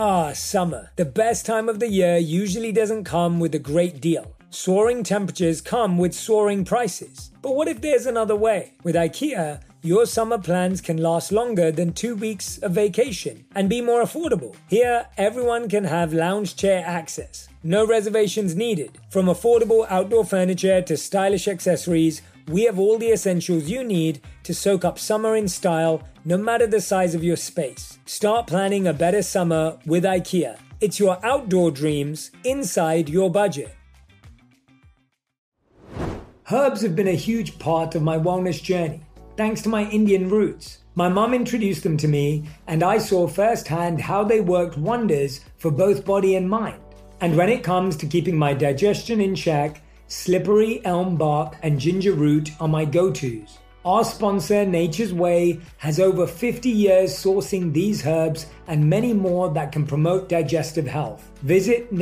Summer. The best time of the year usually doesn't come with a great deal. Soaring temperatures come with soaring prices. But what if there's another way? With IKEA, your summer plans can last longer than 2 weeks of vacation and be more affordable. Here, everyone can have lounge chair access. No reservations needed. From affordable outdoor furniture to stylish accessories, we have all the essentials you need to soak up summer in style, no matter the size of your space. Start planning a better summer with IKEA. It's your outdoor dreams inside your budget. Herbs have been a huge part of my wellness journey, thanks to my Indian roots. My mum introduced them to me, and I saw firsthand how they worked wonders for both body and mind. And when it comes to keeping my digestion in check, slippery elm bark and ginger root are my go-tos. Our sponsor, Nature's Way, has over 50 years sourcing these herbs and many more that can promote digestive health. Visit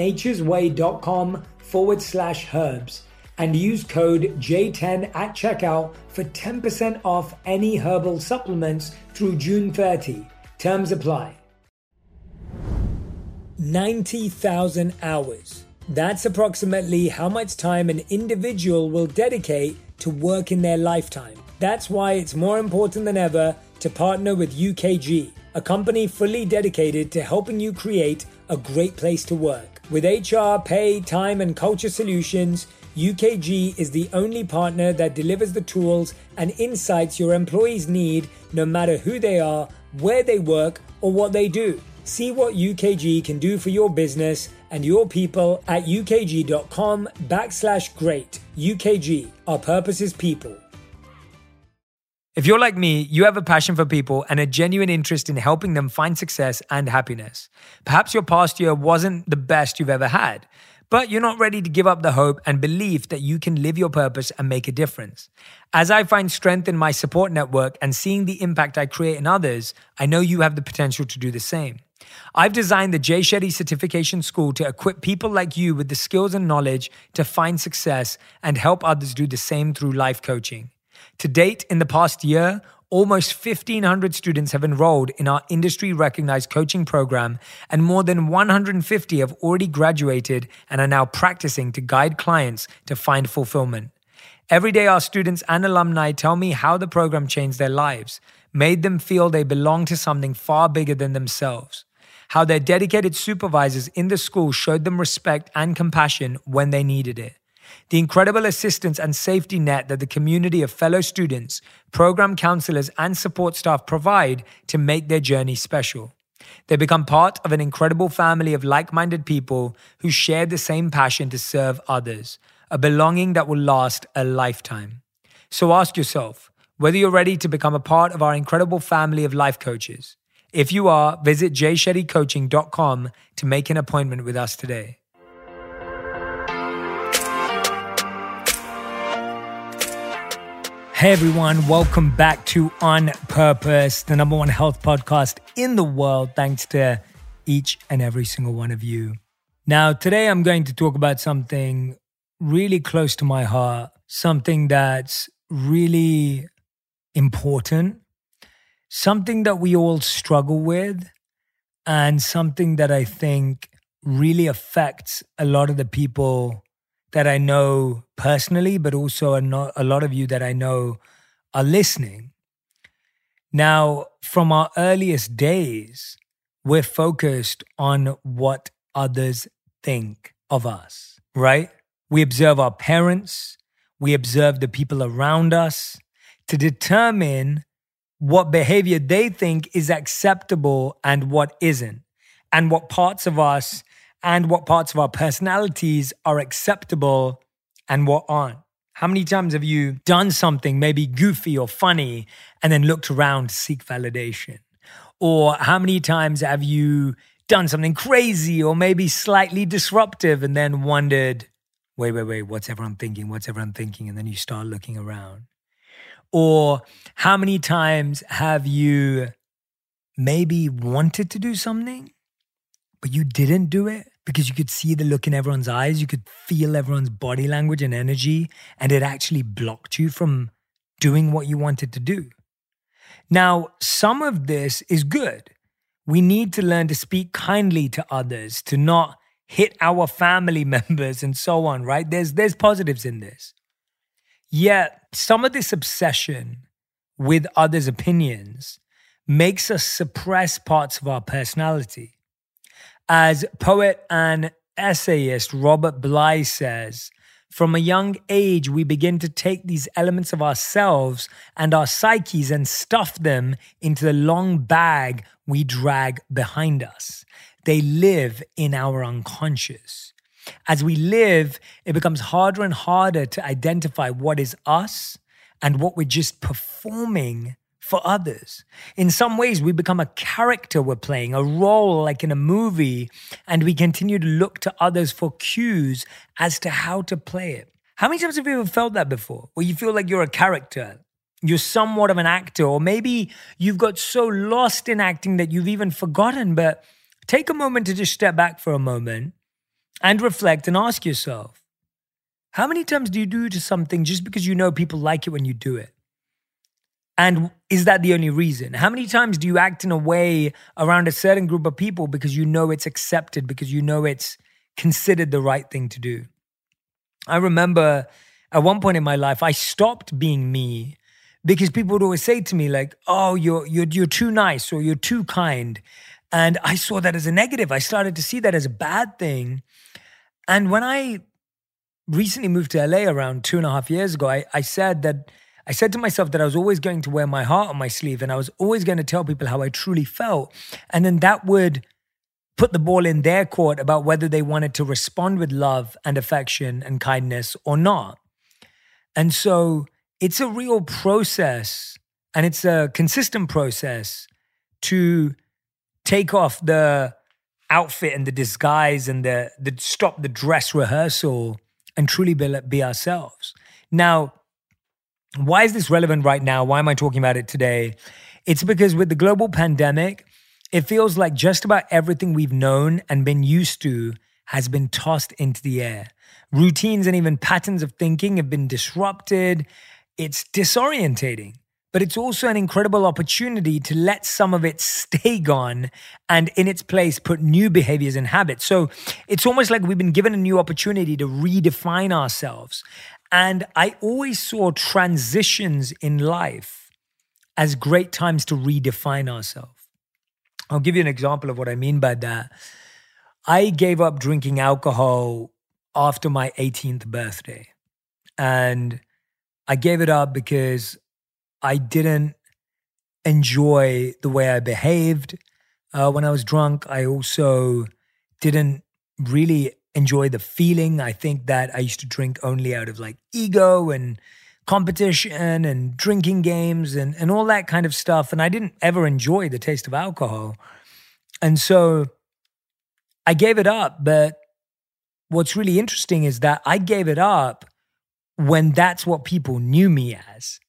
naturesway.com/herbs and use code J10 at checkout for 10% off any herbal supplements through June 30. Terms apply. 90,000 hours. That's approximately how much time an individual will dedicate to work in their lifetime. That's why it's more important than ever to partner with UKG, a company fully dedicated to helping you create a great place to work. With HR, pay, time, and culture solutions, UKG is the only partner that delivers the tools and insights your employees need, no matter who they are, where they work, or what they do. See what UKG can do for your business and your people at ukg.com/great. UKG, our purpose is people. If you're like me, you have a passion for people and a genuine interest in helping them find success and happiness. Perhaps your past year wasn't the best you've ever had, but you're not ready to give up the hope and belief that you can live your purpose and make a difference. As I find strength in my support network and seeing the impact I create in others, I know you have the potential to do the same. I've designed the Jay Shetty Certification School to equip people like you with the skills and knowledge to find success and help others do the same through life coaching. To date, in the past year, almost 1,500 students have enrolled in our industry-recognized coaching program, and more than 150 have already graduated and are now practicing to guide clients to find fulfillment. Every day, our students and alumni tell me how the program changed their lives, made them feel they belong to something far bigger than themselves, how their dedicated supervisors in the school showed them respect and compassion when they needed it, the incredible assistance and safety net that the community of fellow students, program counselors, and support staff provide to make their journey special. They become part of an incredible family of like-minded people who share the same passion to serve others, a belonging that will last a lifetime. So ask yourself whether you're ready to become a part of our incredible family of life coaches. If you are, visit jayshettycoaching.com to make an appointment with us today. Hey everyone, welcome back to On Purpose, the number one health podcast in the world, thanks to each and every single one of you. Now, today I'm going to talk about something really close to my heart, something that's really important, something that we all struggle with, and something that I think really affects a lot of the people that I know personally, but also a lot of you that I know are listening. Now, from our earliest days, we're focused on what others think of us, right? We observe our parents, we observe the people around us to determine what behavior they think is acceptable and what isn't, and what parts of us and what parts of our personalities are acceptable and what aren't. How many times have you done something maybe goofy or funny and then looked around to seek validation? Or how many times have you done something crazy or maybe slightly disruptive and then wondered, wait, what's everyone thinking? And then you start looking around. Or how many times have you maybe wanted to do something, but you didn't do it because you could see the look in everyone's eyes, you could feel everyone's body language and energy, and it actually blocked you from doing what you wanted to do? Now, some of this is good. We need to learn to speak kindly to others, to not hit our family members and so on, right? There's positives in this. Yet some of this obsession with others' opinions makes us suppress parts of our personality. As poet and essayist Robert Bly says, from a young age, we begin to take these elements of ourselves and our psyches and stuff them into the long bag we drag behind us. They live in our unconscious. As we live, it becomes harder and harder to identify what is us and what we're just performing for others. In some ways, we become a character we're playing, a role like in a movie, and we continue to look to others for cues as to how to play it. How many times have you ever felt that before? Where you feel like you're a character, you're somewhat of an actor, or maybe you've got so lost in acting that you've even forgotten, but take a moment to just step back for a moment and reflect and ask yourself, how many times do you do to something just because you know people like it when you do it? And is that the only reason? How many times do you act in a way around a certain group of people because you know it's accepted, because you know it's considered the right thing to do? I remember at one point in my life, I stopped being me because people would always say to me like, oh, you're too nice or you're too kind. And I saw that as a negative. I started to see that as a bad thing. And when I recently moved to LA around 2.5 years ago, I said to myself that I was always going to wear my heart on my sleeve and I was always going to tell people how I truly felt. And then that would put the ball in their court about whether they wanted to respond with love and affection and kindness or not. And so it's a real process, and it's a consistent process to take off the outfit and the disguise and the stop the dress rehearsal and truly be ourselves. Now, why is this relevant right now? Why am I talking about it today? It's because with the global pandemic, it feels like just about everything we've known and been used to has been tossed into the air. Routines and even patterns of thinking have been disrupted. It's disorientating, but it's also an incredible opportunity to let some of it stay gone and in its place put new behaviors and habits. So it's almost like we've been given a new opportunity to redefine ourselves. And I always saw transitions in life as great times to redefine ourselves. I'll give you an example of what I mean by that. I gave up drinking alcohol after my 18th birthday. And I gave it up because I didn't enjoy the way I behaved when I was drunk. I also didn't really enjoy the feeling. I think that I used to drink only out of like ego and competition and drinking games and all that kind of stuff. And I didn't ever enjoy the taste of alcohol. And so I gave it up. But what's really interesting is that I gave it up when that's what people knew me as.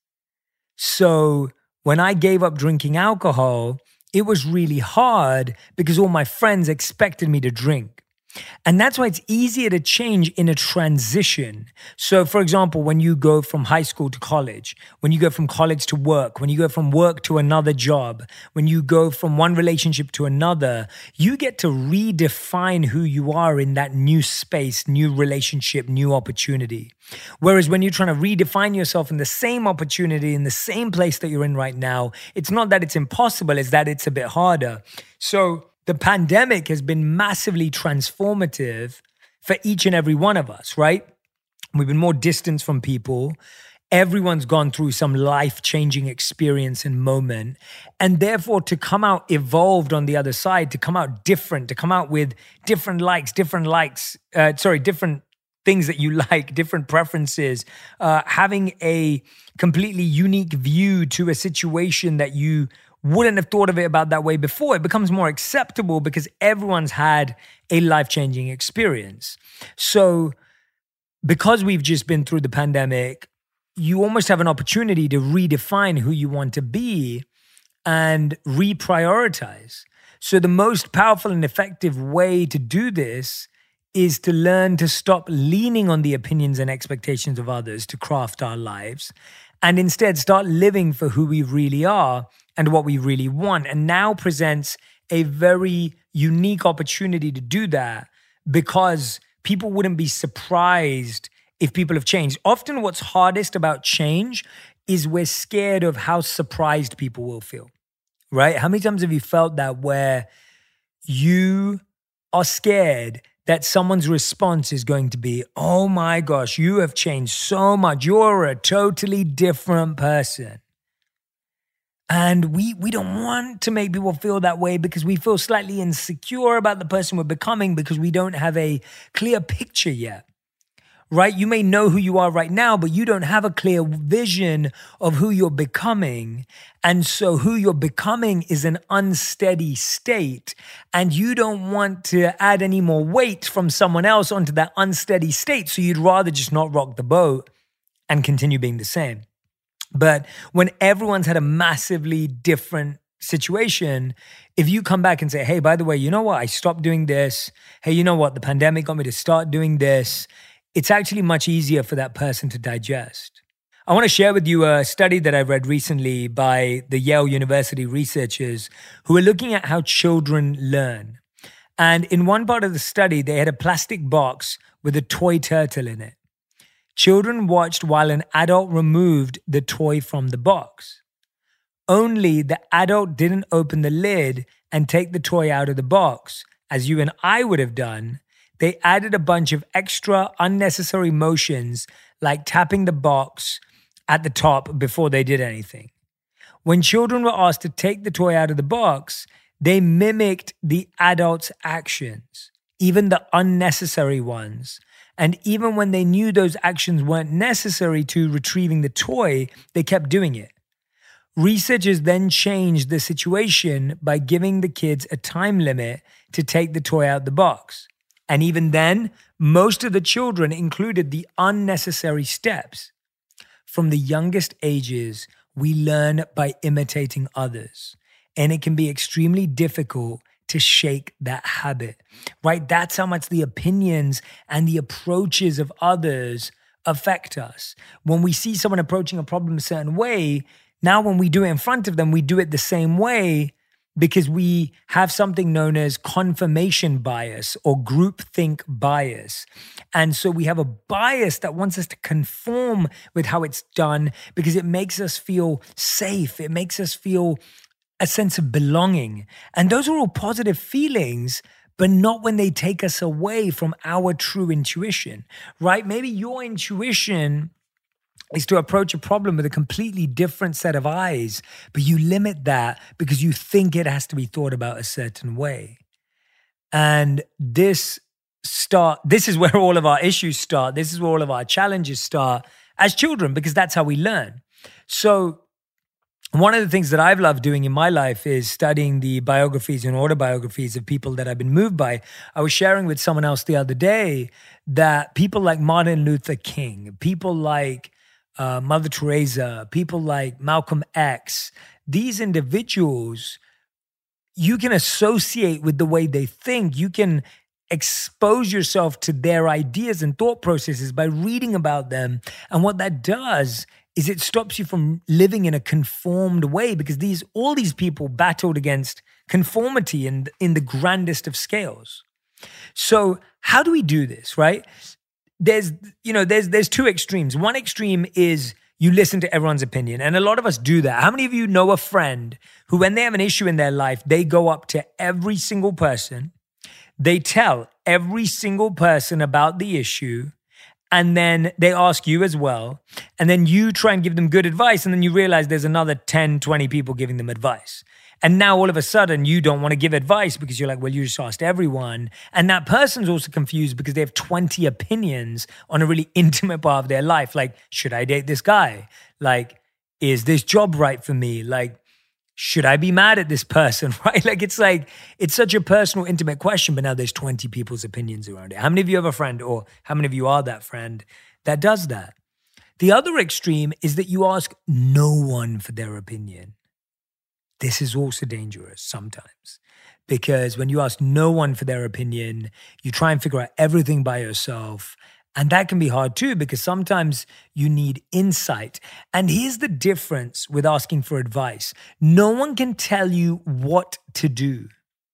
So when I gave up drinking alcohol, it was really hard because all my friends expected me to drink. And that's why it's easier to change in a transition. So, for example, when you go from high school to college, when you go from college to work, when you go from work to another job, when you go from one relationship to another, you get to redefine who you are in that new space, new relationship, new opportunity. Whereas when you're trying to redefine yourself in the same opportunity, in the same place that you're in right now, it's not that it's impossible, it's that it's a bit harder. So the pandemic has been massively transformative for each and every one of us, right? We've been more distant from people. Everyone's gone through some life-changing experience and moment. And therefore, to come out evolved on the other side, to come out different, to come out with different things that you like, different preferences, having a completely unique view to a situation that you wouldn't have thought of it about that way before. It becomes more acceptable because everyone's had a life-changing experience. So because we've just been through the pandemic, you almost have an opportunity to redefine who you want to be and reprioritize. So the most powerful and effective way to do this is to learn to stop leaning on the opinions and expectations of others to craft our lives and instead start living for who we really are and what we really want. And now presents a very unique opportunity to do that because people wouldn't be surprised if people have changed. Often what's hardest about change is we're scared of how surprised people will feel, right? How many times have you felt that where you are scared that someone's response is going to be, oh my gosh, you have changed so much. You're a totally different person. And we don't want to make people feel that way because we feel slightly insecure about the person we're becoming because we don't have a clear picture yet, right? You may know who you are right now, but you don't have a clear vision of who you're becoming. And so who you're becoming is an unsteady state. And you don't want to add any more weight from someone else onto that unsteady state. So you'd rather just not rock the boat and continue being the same. But when everyone's had a massively different situation, if you come back and say, hey, by the way, you know what? I stopped doing this. Hey, you know what? The pandemic got me to start doing this. It's actually much easier for that person to digest. I want to share with you a study that I read recently by the Yale University researchers who are looking at how children learn. And in one part of the study, they had a plastic box with a toy turtle in it. Children watched while an adult removed the toy from the box. Only the adult didn't open the lid and take the toy out of the box, as you and I would have done. They added a bunch of extra unnecessary motions like tapping the box at the top before they did anything. When children were asked to take the toy out of the box, they mimicked the adult's actions, even the unnecessary ones. And even when they knew those actions weren't necessary to retrieving the toy, they kept doing it. Researchers then changed the situation by giving the kids a time limit to take the toy out the box. And even then, most of the children included the unnecessary steps. From the youngest ages, we learn by imitating others. And it can be extremely difficult to shake that habit, right? That's how much the opinions and the approaches of others affect us. When we see someone approaching a problem a certain way, now when we do it in front of them, we do it the same way because we have something known as confirmation bias or groupthink bias. And so we have a bias that wants us to conform with how it's done because it makes us feel safe. It makes us feel a sense of belonging. And those are all positive feelings, but not when they take us away from our true intuition, right? Maybe your intuition is to approach a problem with a completely different set of eyes, but you limit that because you think it has to be thought about a certain way. And this is where all of our issues start. This is where all of our challenges start as children, because that's how we learn. So one of the things that I've loved doing in my life is studying the biographies and autobiographies of people that I've been moved by. I was sharing with someone else the other day that people like Martin Luther King, people like Mother Teresa, people like Malcolm X, these individuals, you can associate with the way they think. You can expose yourself to their ideas and thought processes by reading about them. And what that does is it stops you from living in a conformed way because all these people battled against conformity in the grandest of scales. So how do we do this, right? There's two extremes. One extreme is you listen to everyone's opinion. And a lot of us do that. How many of you know a friend who, when they have an issue in their life, they go up to every single person, they tell every single person about the issue, and then they ask you as well, and then you try and give them good advice, and then you realize there's another 10, 20 people giving them advice. And now all of a sudden you don't want to give advice because you're like, well, you just asked everyone. And that person's also confused because they have 20 opinions on a really intimate part of their life. Like, should I date this guy? Like, is this job right for me? Like, should I be mad at this person, right? It's such a personal, intimate question, but now there's 20 people's opinions around it. How many of you have a friend, or how many of you are that friend that does that? The other extreme is that you ask no one for their opinion. This is also dangerous sometimes because when you ask no one for their opinion, you try and figure out everything by yourself. And that can be hard too, because sometimes you need insight. And here's the difference with asking for advice. No one can tell you what to do.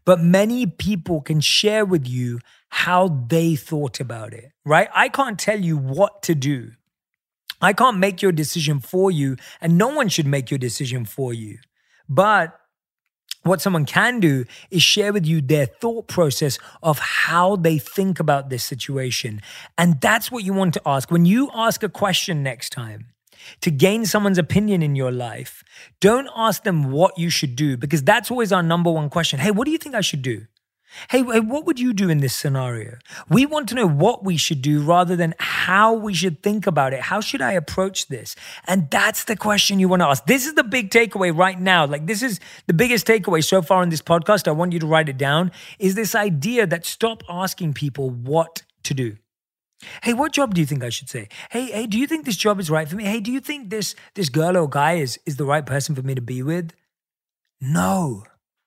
but many people can share with you how they thought about it, right? I can't tell you what to do. I can't make your decision for you, and no one should make your decision for you. But what someone can do is share with you their thought process of how they think about this situation. And that's what you want to ask. When you ask a question next time to gain someone's opinion in your life, don't ask them what you should do, because that's always our number one question. Hey, what do you think I should do? Hey, what would you do in this scenario? We want to know what we should do rather than how we should think about it. How should I approach this? And that's the question you want to ask. This is the big takeaway right now. Like, this is the biggest takeaway so far in this podcast. I want you to write it down, is this idea that stop asking people what to do. Hey, what job do you think I should say? Hey, do you think this job is right for me? Hey, do you think this girl or guy is the right person for me to be with? No.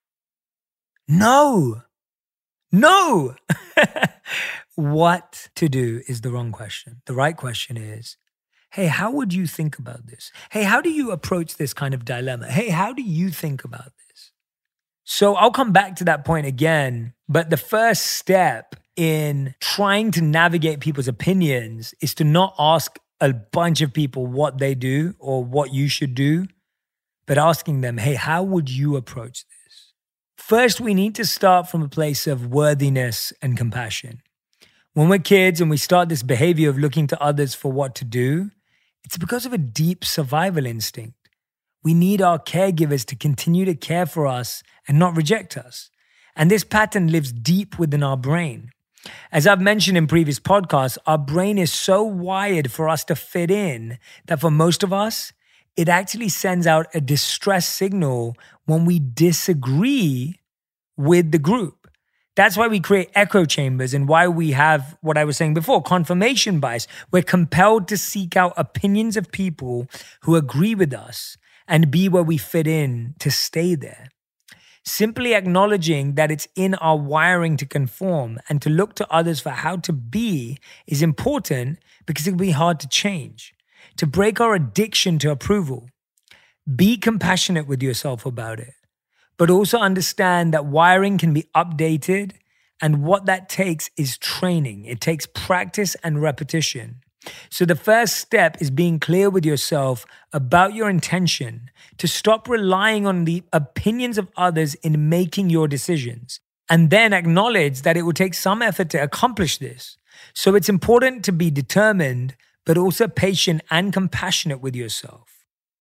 What to do is the wrong question. The right question is, hey, how would you think about this? Hey, how do you approach this kind of dilemma? Hey, how do you think about this? So I'll come back to that point again, but the first step in trying to navigate people's opinions is to not ask a bunch of people what they do or what you should do, but asking them, hey, how would you approach this? First, we need to start from a place of worthiness and compassion. When we're kids and we start this behavior of looking to others for what to do, it's because of a deep survival instinct. We need our caregivers to continue to care for us and not reject us. And this pattern lives deep within our brain. As I've mentioned in previous podcasts, our brain is so wired for us to fit in that for most of us, it actually sends out a distress signal when we disagree with the group. That's why we create echo chambers and why we have what I was saying before, confirmation bias. We're compelled to seek out opinions of people who agree with us and be where we fit in to stay there. Simply acknowledging that it's in our wiring to conform and to look to others for how to be is important, because it can be hard to change. To break our addiction to approval. Be compassionate with yourself about it, but also understand that wiring can be updated, and what that takes is training. It takes practice and repetition. So the first step is being clear with yourself about your intention, to stop relying on the opinions of others in making your decisions, and then acknowledge that it will take some effort to accomplish this. So it's important to be determined, but also patient and compassionate with yourself.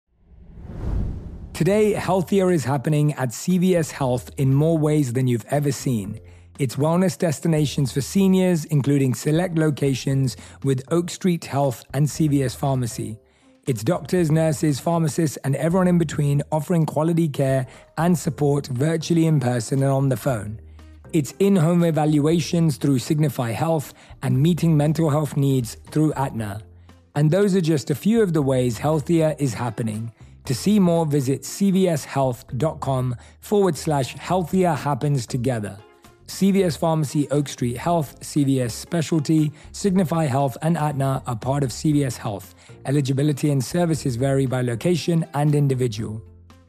Today, healthier is happening at CVS Health in more ways than you've ever seen. It's wellness destinations for seniors, including select locations with Oak Street Health and CVS Pharmacy. It's doctors, nurses, pharmacists, and everyone in between offering quality care and support virtually, in person, and on the phone. It's in-home evaluations through Signify Health and meeting mental health needs through Aetna. And those are just a few of the ways healthier is happening. To see more, visit cvshealth.com/healthier happens together. CVS Pharmacy, Oak Street Health, CVS Specialty, Signify Health, and Aetna are part of CVS Health. Eligibility and services vary by location and individual.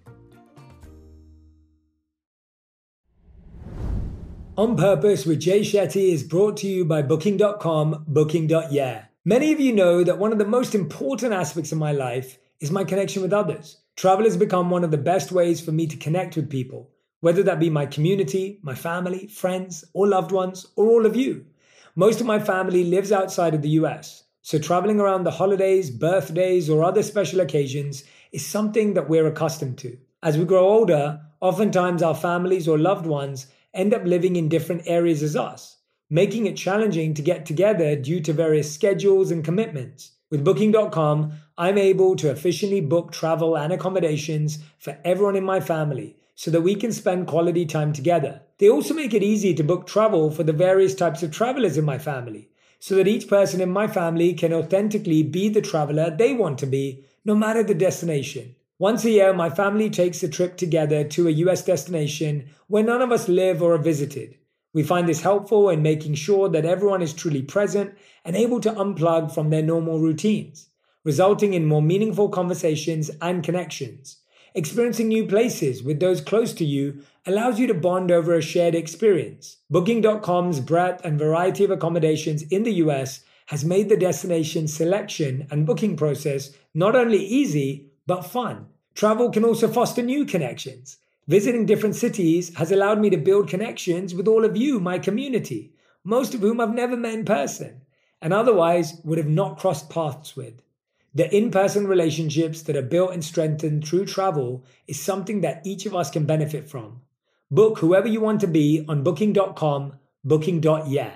On Purpose with Jay Shetty is brought to you by Booking.com, Booking.yeah. Many of you know that one of the most important aspects of my life is my connection with others. Travel has become one of the best ways for me to connect with people, whether that be my community, my family, friends, or loved ones, or all of you. Most of my family lives outside of the US, so traveling around the holidays, birthdays, or other special occasions is something that we're accustomed to. As we grow older, oftentimes our families or loved ones end up living in different areas as us, making it challenging to get together due to various schedules and commitments. With Booking.com, I'm able to efficiently book travel and accommodations for everyone in my family so that we can spend quality time together. They also make it easy to book travel for the various types of travelers in my family so that each person in my family can authentically be the traveler they want to be, no matter the destination. Once a year, my family takes a trip together to a US destination where none of us live or are visited. We find this helpful in making sure that everyone is truly present and able to unplug from their normal routines, resulting in more meaningful conversations and connections. Experiencing new places with those close to you allows you to bond over a shared experience. Booking.com's breadth and variety of accommodations in the US has made the destination selection and booking process not only easy, but fun. Travel can also foster new connections. Visiting different cities has allowed me to build connections with all of you, my community, most of whom I've never met in person and otherwise would have not crossed paths with. The in-person relationships that are built and strengthened through travel is something that each of us can benefit from. Book whoever you want to be on booking.com, booking.yeah.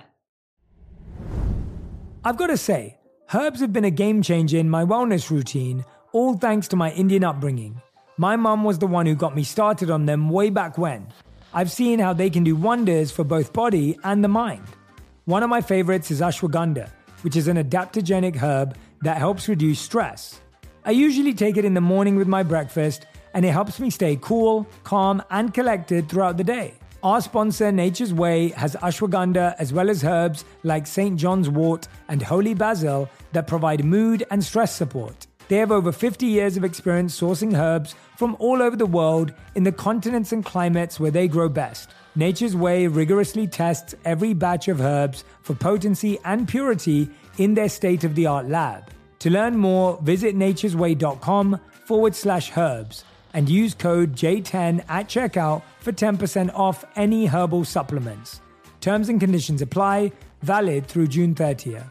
I've got to say, herbs have been a game changer in my wellness routine, all thanks to my Indian upbringing. My mum was the one who got me started on them way back when. I've seen how they can do wonders for both body and the mind. One of my favorites is ashwagandha, which is an adaptogenic herb that helps reduce stress. I usually take it in the morning with my breakfast, and it helps me stay cool, calm, and collected throughout the day. Our sponsor, Nature's Way, has ashwagandha as well as herbs like St. John's wort and holy basil that provide mood and stress support. They have over 50 years of experience sourcing herbs from all over the world in the continents and climates where they grow best. Nature's Way rigorously tests every batch of herbs for potency and purity in their state-of-the-art lab. To learn more, visit naturesway.com/herbs and use code J10 at checkout for 10% off any herbal supplements. Terms and conditions apply, valid through June 30th.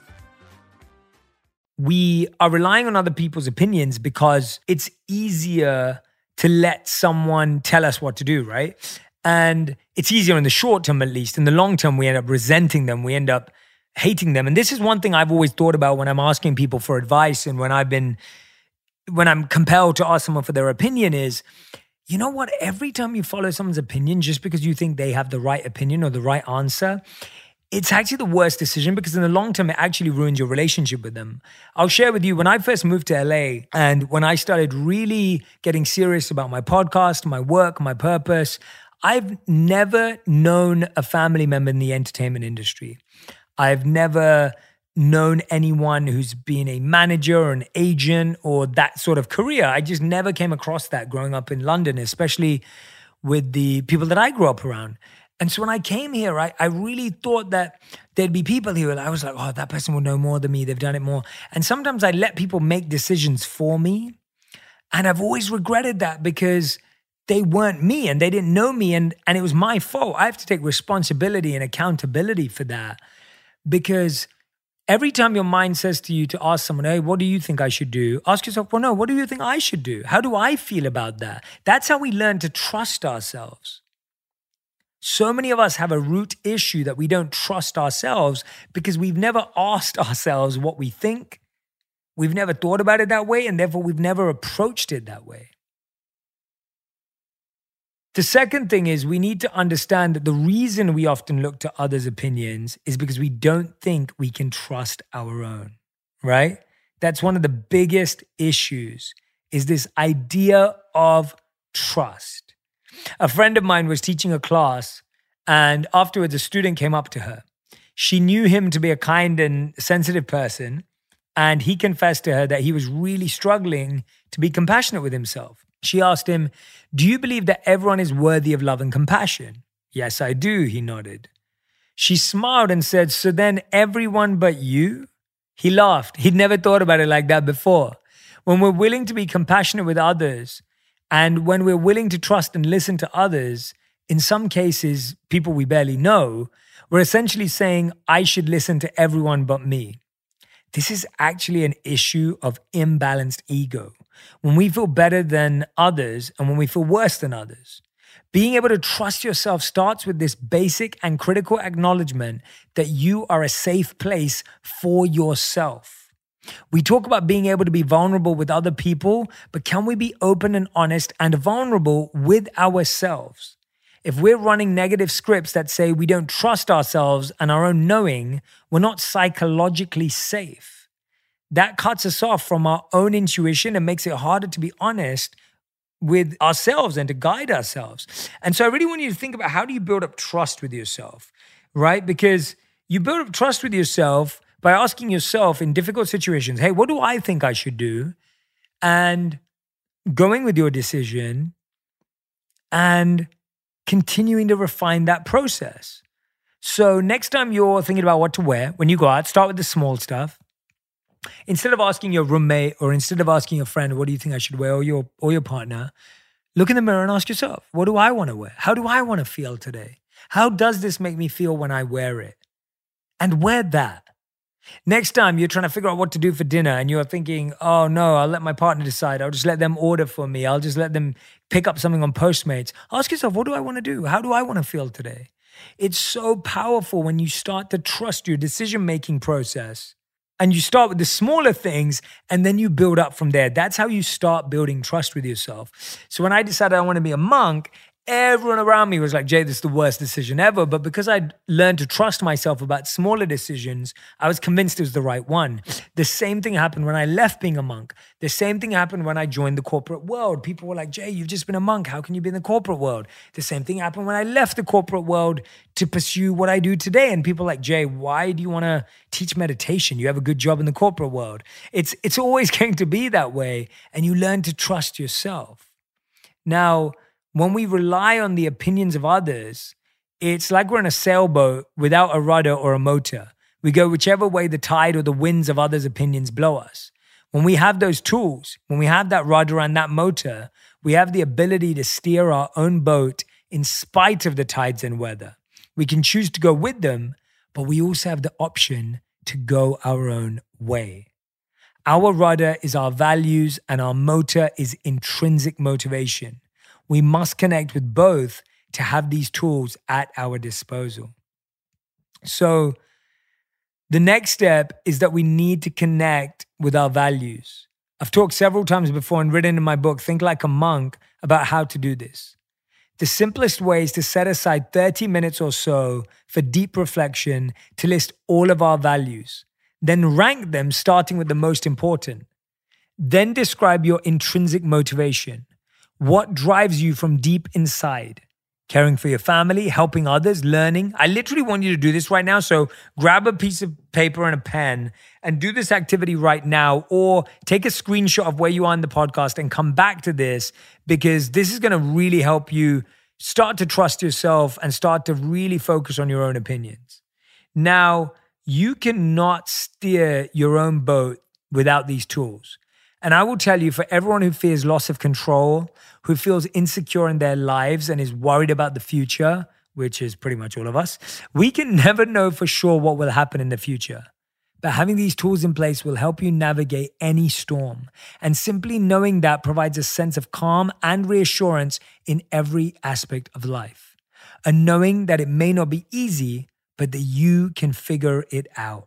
We are relying on other people's opinions because it's easier to let someone tell us what to do, right? And it's easier in the short term, at least. In the long term, we end up resenting them. We end up hating them. And this is one thing I've always thought about when I'm asking people for advice and when I'm compelled to ask someone for their opinion is, you know what? Every time you follow someone's opinion, just because you think they have the right opinion or the right answer, it's actually the worst decision because in the long term, it actually ruins your relationship with them. I'll share with you, when I first moved to LA and when I started really getting serious about my podcast, my work, my purpose, I've never known a family member in the entertainment industry. I've never known anyone who's been a manager or an agent or that sort of career. I just never came across that growing up in London, especially with the people that I grew up around. And so when I came here, I really thought that there'd be people here and I was like, oh, that person will know more than me. They've done it more. And sometimes I let people make decisions for me. And I've always regretted that because they weren't me and they didn't know me. And it was my fault. I have to take responsibility and accountability for that because every time your mind says to you to ask someone, hey, what do you think I should do? Ask yourself, well, no, what do you think I should do? How do I feel about that? That's how we learn to trust ourselves. So many of us have a root issue that we don't trust ourselves because we've never asked ourselves what we think. We've never thought about it that way, and therefore we've never approached it that way. The second thing is we need to understand that the reason we often look to others' opinions is because we don't think we can trust our own, right? That's one of the biggest issues, is this idea of trust. A friend of mine was teaching a class and afterwards a student came up to her. She knew him to be a kind and sensitive person and he confessed to her that he was really struggling to be compassionate with himself. She asked him, do you believe that everyone is worthy of love and compassion? Yes, I do, he nodded. She smiled and said, so then everyone but you? He laughed. He'd never thought about it like that before. When we're willing to be compassionate with others, and when we're willing to trust and listen to others, in some cases, people we barely know, we're essentially saying, I should listen to everyone but me. This is actually an issue of imbalanced ego. When we feel better than others and when we feel worse than others. Being able to trust yourself starts with this basic and critical acknowledgement that you are a safe place for yourself. We talk about being able to be vulnerable with other people, but can we be open and honest and vulnerable with ourselves? If we're running negative scripts that say we don't trust ourselves and our own knowing, we're not psychologically safe. That cuts us off from our own intuition and makes it harder to be honest with ourselves and to guide ourselves. And so I really want you to think about, how do you build up trust with yourself, right? Because you build up trust with yourself by asking yourself in difficult situations, hey, what do I think I should do? And going with your decision and continuing to refine that process. So next time you're thinking about what to wear, when you go out, start with the small stuff. Instead of asking your roommate or instead of asking your friend, what do you think I should wear, or your partner, look in the mirror and ask yourself, what do I want to wear? How do I want to feel today? How does this make me feel when I wear it? And wear that. Next time you're trying to figure out what to do for dinner and you're thinking, oh no, I'll let my partner decide. I'll just let them order for me. I'll just let them pick up something on Postmates. Ask yourself, what do I want to do? How do I want to feel today? It's so powerful when you start to trust your decision-making process and you start with the smaller things and then you build up from there. That's how you start building trust with yourself. So when I decided I want to be a monk, everyone around me was like, Jay, this is the worst decision ever. But because I'd learned to trust myself about smaller decisions, I was convinced it was the right one. The same thing happened when I left being a monk. The same thing happened when I joined the corporate world. People were like, Jay, you've just been a monk. How can you be in the corporate world? The same thing happened when I left the corporate world to pursue what I do today. And people are like, Jay, why do you want to teach meditation? You have a good job in the corporate world. It's always going to be that way. And you learn to trust yourself. Now, when we rely on the opinions of others, it's like we're in a sailboat without a rudder or a motor. We go whichever way the tide or the winds of others' opinions blow us. When we have those tools, when we have that rudder and that motor, we have the ability to steer our own boat in spite of the tides and weather. We can choose to go with them, but we also have the option to go our own way. Our rudder is our values and our motor is intrinsic motivation. We must connect with both to have these tools at our disposal. So the next step is that we need to connect with our values. I've talked several times before and written in my book, Think Like a Monk, about how to do this. The simplest way is to set aside 30 minutes or so for deep reflection to list all of our values. Then rank them starting with the most important. Then describe your intrinsic motivation. What drives you from deep inside? Caring for your family, helping others, learning. I literally want you to do this right now. So grab a piece of paper and a pen and do this activity right now, or take a screenshot of where you are in the podcast and come back to this, because this is going to really help you start to trust yourself and start to really focus on your own opinions. Now, you cannot steer your own boat without these tools. And I will tell you, for everyone who fears loss of control, who feels insecure in their lives and is worried about the future, which is pretty much all of us, we can never know for sure what will happen in the future. But having these tools in place will help you navigate any storm. And simply knowing that provides a sense of calm and reassurance in every aspect of life. A knowing that it may not be easy, but that you can figure it out.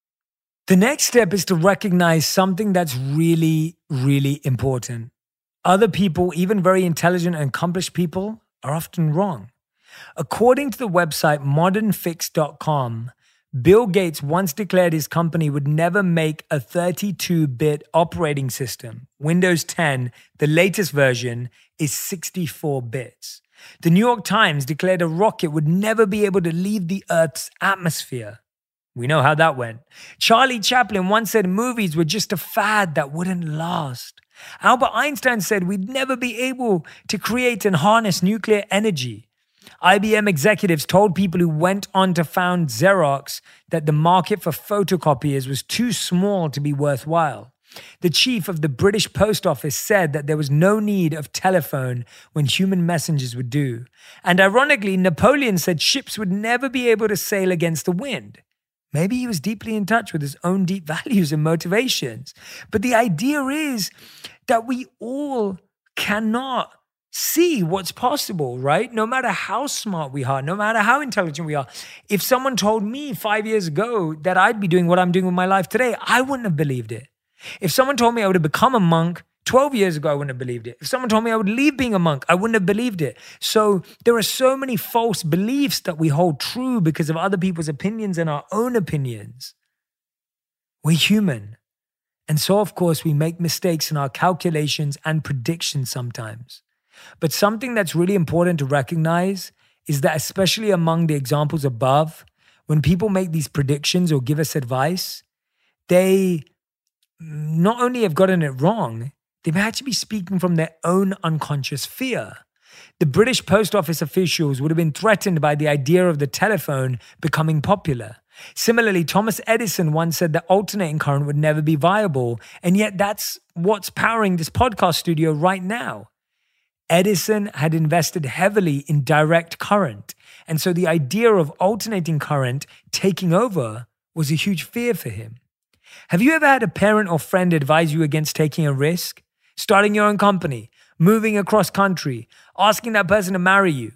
The next step is to recognize something that's really, really important. Other people, even very intelligent and accomplished people, are often wrong. According to the website modernfix.com, Bill Gates once declared his company would never make a 32-bit operating system. Windows 10, the latest version, is 64 bits. The New York Times declared a rocket would never be able to leave the Earth's atmosphere. We know how that went. Charlie Chaplin once said movies were just a fad that wouldn't last. Albert Einstein said we'd never be able to create and harness nuclear energy. IBM executives told people who went on to found Xerox that the market for photocopiers was too small to be worthwhile. The chief of the British Post Office said that there was no need of telephone when human messengers would do. And ironically, Napoleon said ships would never be able to sail against the wind. Maybe he was deeply in touch with his own deep values and motivations. But the idea is that we all cannot see what's possible, right? No matter how smart we are, no matter how intelligent we are. If someone told me 5 years ago that I'd be doing what I'm doing with my life today, I wouldn't have believed it. If someone told me I would have become a monk 12 years ago, I wouldn't have believed it. If someone told me I would leave being a monk, I wouldn't have believed it. So there are so many false beliefs that we hold true because of other people's opinions and our own opinions. We're human. And so, of course, we make mistakes in our calculations and predictions sometimes. But something that's really important to recognize is that, especially among the examples above, when people make these predictions or give us advice, they not only have gotten it wrong, They may actually be speaking from their own unconscious fear. The British post office officials would have been threatened by the idea of the telephone becoming popular. Similarly, Thomas Edison once said that alternating current would never be viable, and yet that's what's powering this podcast studio right now. Edison had invested heavily in direct current, and so the idea of alternating current taking over was a huge fear for him. Have you ever had a parent or friend advise you against taking a risk? Starting your own company, moving across country, asking that person to marry you?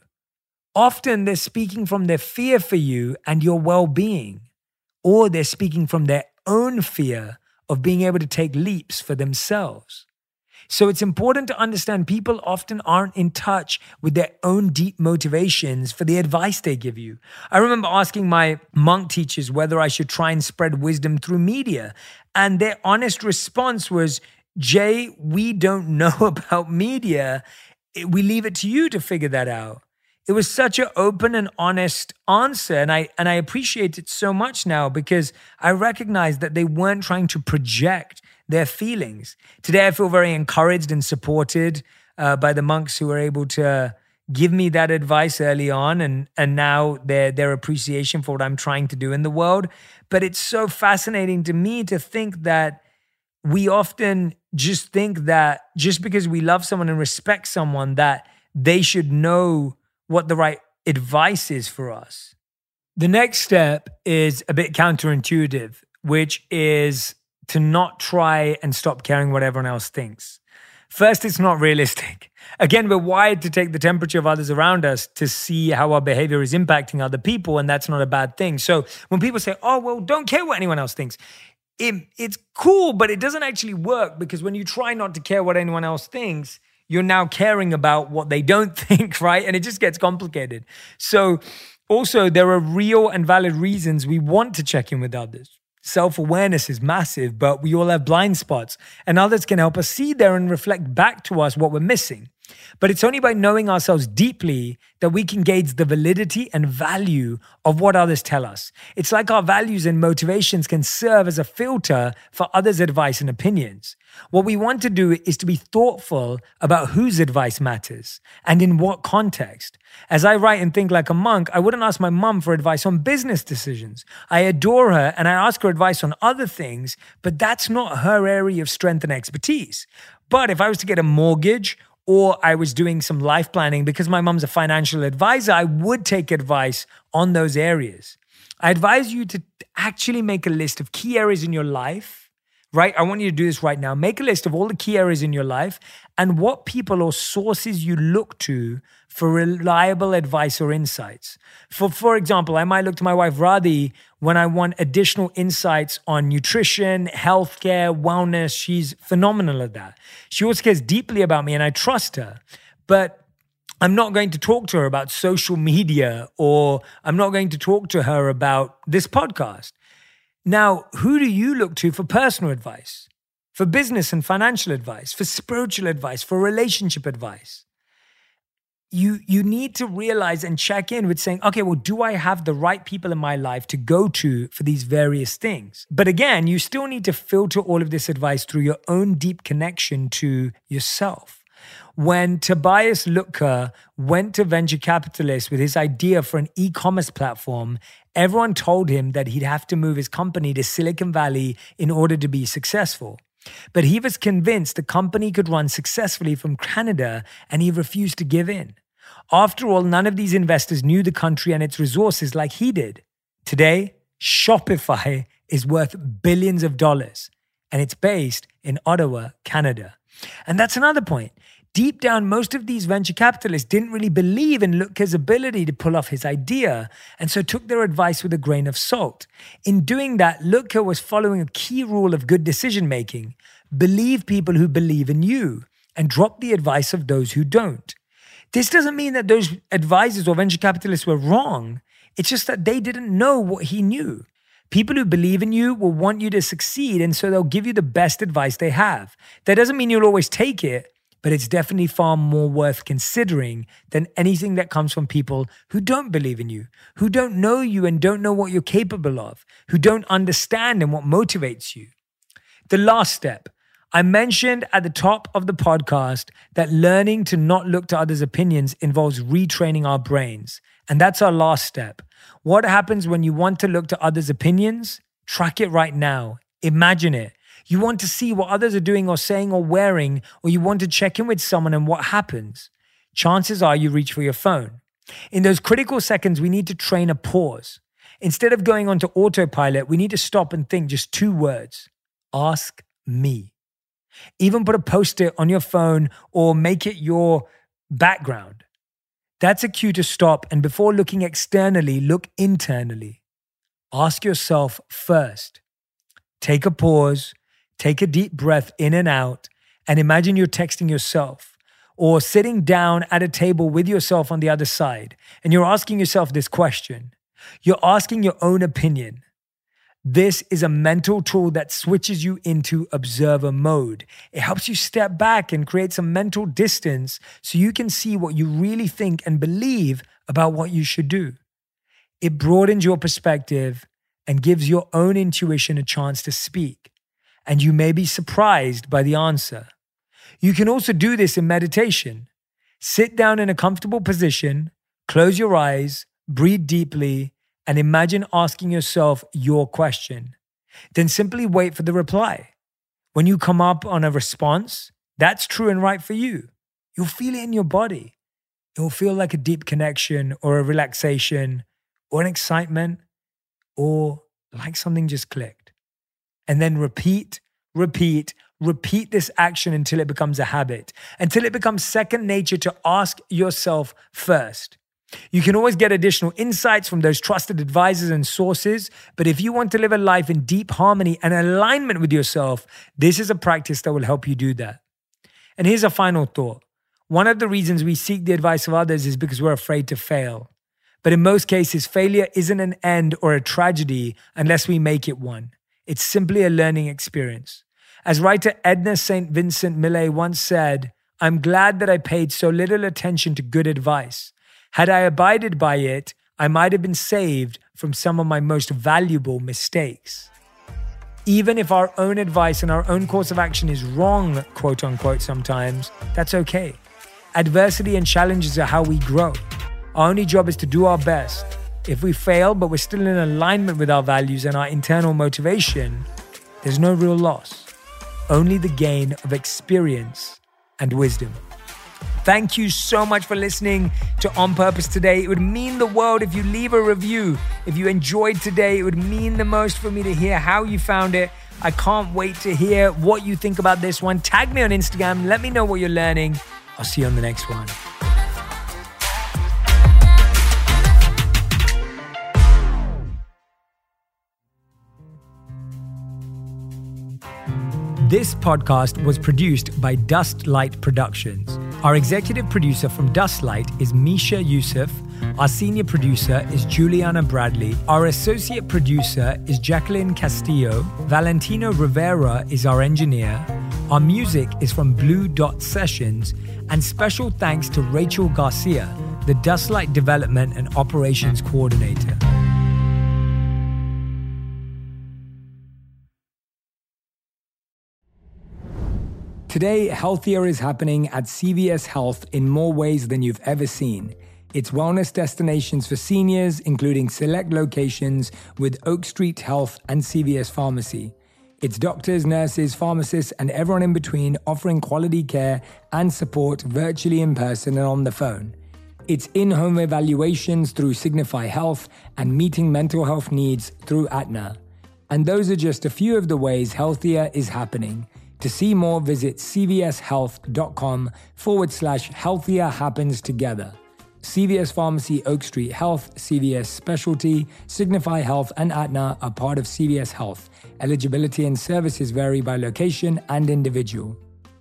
Often they're speaking from their fear for you and your well-being, or they're speaking from their own fear of being able to take leaps for themselves. So it's important to understand people often aren't in touch with their own deep motivations for the advice they give you. I remember asking my monk teachers whether I should try and spread wisdom through media, and their honest response was, Jay, we don't know about media. We leave it to you to figure that out. It was such an open and honest answer, and I appreciate it so much now because I recognize that they weren't trying to project their feelings. Today, I feel very encouraged and supported by the monks who were able to give me that advice early on, and now their appreciation for what I'm trying to do in the world. But it's so fascinating to me to think that we often just think that just because we love someone and respect someone, that they should know what the right advice is for us. The next step is a bit counterintuitive, which is to not try and stop caring what everyone else thinks. First, it's not realistic. Again, we're wired to take the temperature of others around us to see how our behavior is impacting other people, and that's not a bad thing. So when people say, oh, well, don't care what anyone else thinks, it's cool, but it doesn't actually work, because when you try not to care what anyone else thinks, you're now caring about what they don't think, right? And it just gets complicated. So also, there are real and valid reasons we want to check in with others. Self-awareness is massive, but we all have blind spots, and others can help us see there and reflect back to us what we're missing. But it's only by knowing ourselves deeply that we can gauge the validity and value of what others tell us. It's like our values and motivations can serve as a filter for others' advice and opinions. What we want to do is to be thoughtful about whose advice matters and in what context. As I write and think like a monk, I wouldn't ask my mum for advice on business decisions. I adore her and I ask her advice on other things, but that's not her area of strength and expertise. But if I was to get a mortgage, or I was doing some life planning because my mom's a financial advisor, I would take advice on those areas. I advise you to actually make a list of key areas in your life, right? I want you to do this right now. Make a list of all the key areas in your life and what people or sources you look to for reliable advice or insights. For example, I might look to my wife Radhi when I want additional insights on nutrition, healthcare, wellness. She's phenomenal at that. She also cares deeply about me and I trust her. But I'm not going to talk to her about social media, or I'm not going to talk to her about this podcast. Now, who do you look to for personal advice, for business and financial advice, for spiritual advice, for relationship advice? You need to realize and check in with saying, okay, well, do I have the right people in my life to go to for these various things? But again, you still need to filter all of this advice through your own deep connection to yourself. When Tobias Lutke went to venture capitalists with his idea for an e-commerce platform, everyone told him that he'd have to move his company to Silicon Valley in order to be successful. But he was convinced the company could run successfully from Canada, and he refused to give in. After all, none of these investors knew the country and its resources like he did. Today, Shopify is worth billions of dollars, and it's based in Ottawa, Canada. And that's another point. Deep down, most of these venture capitalists didn't really believe in Lutke's ability to pull off his idea, and so took their advice with a grain of salt. In doing that, Lutke was following a key rule of good decision-making: believe people who believe in you, and drop the advice of those who don't. This doesn't mean that those advisors or venture capitalists were wrong. It's just that they didn't know what he knew. People who believe in you will want you to succeed, and so they'll give you the best advice they have. That doesn't mean you'll always take it, but it's definitely far more worth considering than anything that comes from people who don't believe in you, who don't know you and don't know what you're capable of, who don't understand and what motivates you. The last step, I mentioned at the top of the podcast that learning to not look to others' opinions involves retraining our brains. And that's our last step. What happens when you want to look to others' opinions? Track it right now. Imagine it. You want to see what others are doing or saying or wearing, or you want to check in with someone and what happens. Chances are you reach for your phone. In those critical seconds, we need to train a pause. Instead of going onto autopilot, we need to stop and think just 2 words. Ask me. Even put a post-it on your phone or make it your background. That's a cue to stop, and before looking externally, look internally. Ask yourself first. Take a pause, take a deep breath in and out, and imagine you're texting yourself or sitting down at a table with yourself on the other side, and you're asking yourself this question. You're asking your own opinion. This is a mental tool that switches you into observer mode. It helps you step back and create some mental distance so you can see what you really think and believe about what you should do. It broadens your perspective and gives your own intuition a chance to speak. And you may be surprised by the answer. You can also do this in meditation. Sit down in a comfortable position, close your eyes, breathe deeply, and imagine asking yourself your question. Then simply wait for the reply. When you come up on a response, that's true and right for you. You'll feel it in your body. It will feel like a deep connection or a relaxation or an excitement or like something just clicked. And then repeat this action until it becomes a habit, until it becomes second nature to ask yourself first. You can always get additional insights from those trusted advisors and sources, but if you want to live a life in deep harmony and alignment with yourself, this is a practice that will help you do that. And here's a final thought. One of the reasons we seek the advice of others is because we're afraid to fail. But in most cases, failure isn't an end or a tragedy unless we make it one. It's simply a learning experience. As writer Edna St. Vincent Millay once said, "I'm glad that I paid so little attention to good advice. Had I abided by it, I might have been saved from some of my most valuable mistakes." Even if our own advice and our own course of action is wrong, quote unquote, sometimes, that's okay. Adversity and challenges are how we grow. Our only job is to do our best. If we fail, but we're still in alignment with our values and our internal motivation, there's no real loss. Only the gain of experience and wisdom. Thank you so much for listening to On Purpose today. It would mean the world if you leave a review. If you enjoyed today, it would mean the most for me to hear how you found it. I can't wait to hear what you think about this one. Tag me on Instagram. Let me know what you're learning. I'll see you on the next one. This podcast was produced by Dustlight Productions. Our executive producer from Dustlight is Misha Youssef. Our senior producer is Juliana Bradley. Our associate producer is Jacqueline Castillo. Valentino Rivera is our engineer. Our music is from Blue Dot Sessions. And special thanks to Rachel Garcia, the Dustlight Development and Operations Coordinator. Today, healthier is happening at CVS Health in more ways than you've ever seen. It's wellness destinations for seniors, including select locations with Oak Street Health and CVS Pharmacy. It's doctors, nurses, pharmacists, and everyone in between offering quality care and support virtually in person and on the phone. It's in-home evaluations through Signify Health and meeting mental health needs through Aetna. And those are just a few of the ways healthier is happening. To see more, visit cvshealth.com/healthier happens together. CVS Pharmacy, Oak Street Health, CVS Specialty, Signify Health, and Aetna are part of CVS Health. Eligibility and services vary by location and individual.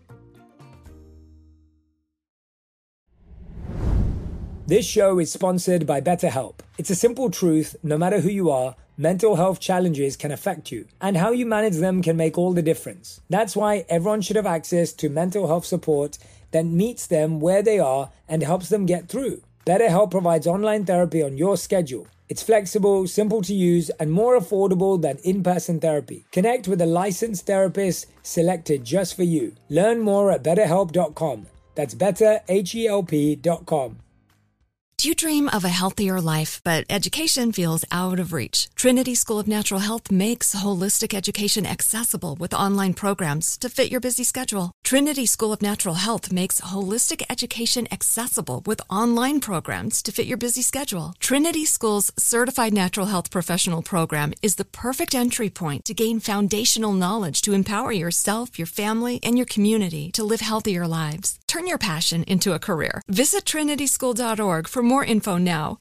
This show is sponsored by BetterHelp. It's a simple truth, no matter who you are, mental health challenges can affect you, and how you manage them can make all the difference. That's why everyone should have access to mental health support that meets them where they are and helps them get through. BetterHelp provides online therapy on your schedule. It's flexible, simple to use, and more affordable than in-person therapy. Connect with a licensed therapist selected just for you. Learn more at BetterHelp.com. That's BetterHelp.com. Do you dream of a healthier life, but education feels out of reach? Trinity School of Natural Health makes holistic education accessible with online programs to fit your busy schedule. Trinity School of Natural Health makes holistic education accessible with online programs to fit your busy schedule. Trinity School's Certified Natural Health Professional Program is the perfect entry point to gain foundational knowledge to empower yourself, your family, and your community to live healthier lives. Turn your passion into a career. Visit trinityschool.org for more info now